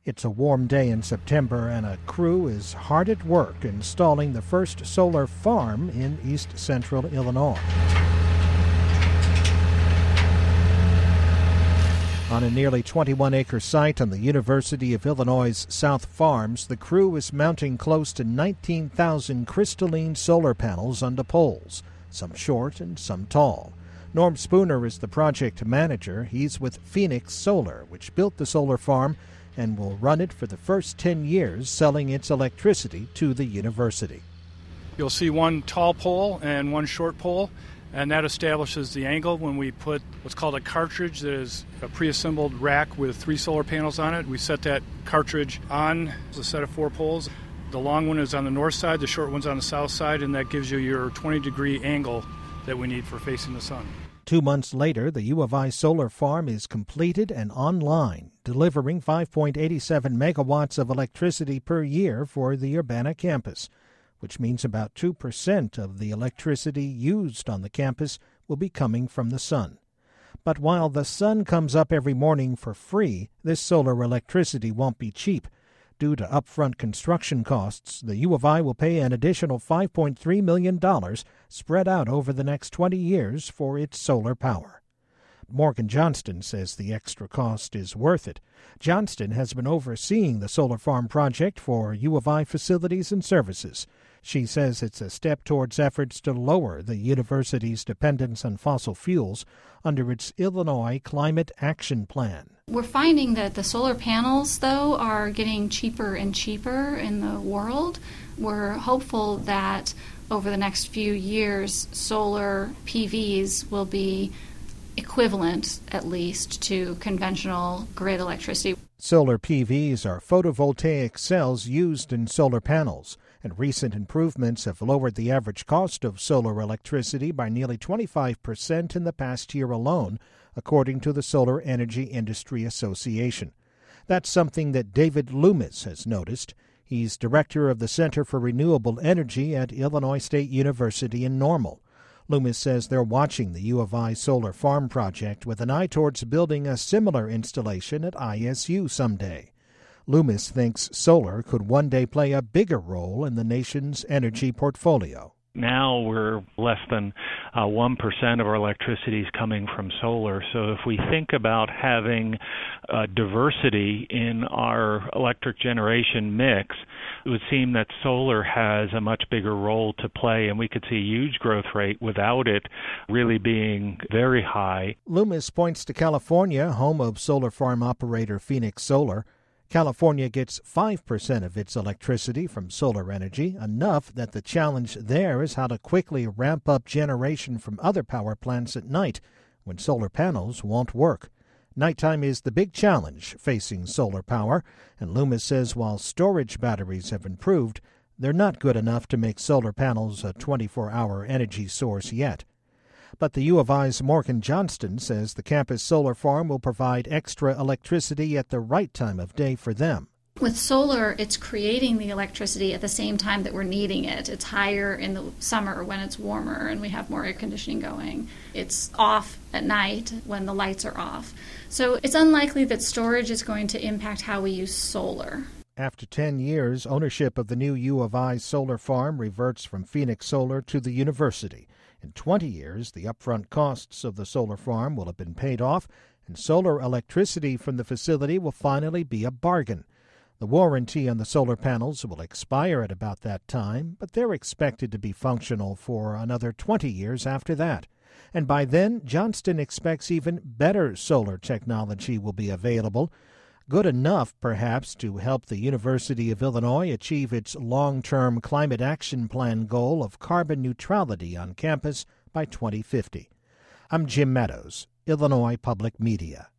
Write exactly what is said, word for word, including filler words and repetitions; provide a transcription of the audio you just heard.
It's a warm day in September, and a crew is hard at work installing the first solar farm in east central Illinois. On a nearly twenty-one acre site on the University of Illinois' South Farms, the crew is mounting close to nineteen thousand crystalline solar panels onto poles, some short and some tall. Norm Spooner is the project manager. He's with Phoenix Solar, which built the solar farm and will run it for the first ten years, selling its electricity to the university. You'll see one tall pole and one short pole, and that establishes the angle when we put what's called a cartridge that is a pre-assembled rack with three solar panels on it. We set that cartridge on a set of four poles. The long one is on the north side, the short one's on the south side, and that gives you your twenty degree angle that we need for facing the sun. Two months later, the U of I solar farm is completed and online, delivering five point eight seven megawatts of electricity per year for the Urbana campus, which means about two percent of the electricity used on the campus will be coming from the sun. But while the sun comes up every morning for free, this solar electricity won't be cheap. Due to upfront construction costs, the U of I will pay an additional five point three million dollars spread out over the next twenty years for its solar power. Morgan Johnston says the extra cost is worth it. Johnston has been overseeing the solar farm project for U of I facilities and services. She says it's a step towards efforts to lower the university's dependence on fossil fuels under its Illinois Climate Action Plan. We're finding that the solar panels, though, are getting cheaper and cheaper in the world. We're hopeful that over the next few years, solar P Vs will be equivalent, at least, to conventional grid electricity. Solar P Vs are photovoltaic cells used in solar panels, and recent improvements have lowered the average cost of solar electricity by nearly twenty-five percent in the past year alone, according to the Solar Energy Industry Association. That's something that David Loomis has noticed. He's director of the Center for Renewable Energy at Illinois State University in Normal. Loomis says they're watching the U of I solar farm project with an eye towards building a similar installation at I S U someday. Loomis thinks solar could one day play a bigger role in the nation's energy portfolio. Now we're less than uh, one percent of our electricity is coming from solar. So if we think about having uh, diversity in our electric generation mix, it would seem that solar has a much bigger role to play, and we could see a huge growth rate without it really being very high. Loomis points to California, home of solar farm operator Phoenix Solar. California gets five percent of its electricity from solar energy, enough that the challenge there is how to quickly ramp up generation from other power plants at night when solar panels won't work. Nighttime is the big challenge facing solar power, and Loomis says while storage batteries have improved, they're not good enough to make solar panels a twenty-four hour energy source yet. But the U of I's Morgan Johnston says the campus solar farm will provide extra electricity at the right time of day for them. With solar, it's creating the electricity at the same time that we're needing it. It's higher in the summer when it's warmer and we have more air conditioning going. It's off at night when the lights are off. So it's unlikely that storage is going to impact how we use solar. After ten years, ownership of the new U of I solar farm reverts from Phoenix Solar to the university. In twenty years, the upfront costs of the solar farm will have been paid off, and solar electricity from the facility will finally be a bargain. The warranty on the solar panels will expire at about that time, but they're expected to be functional for another twenty years after that. And by then, Johnston expects even better solar technology will be available, good enough, perhaps, to help the University of Illinois achieve its long-term Climate Action Plan goal of carbon neutrality on campus by twenty fifty. I'm Jim Meadows, Illinois Public Media.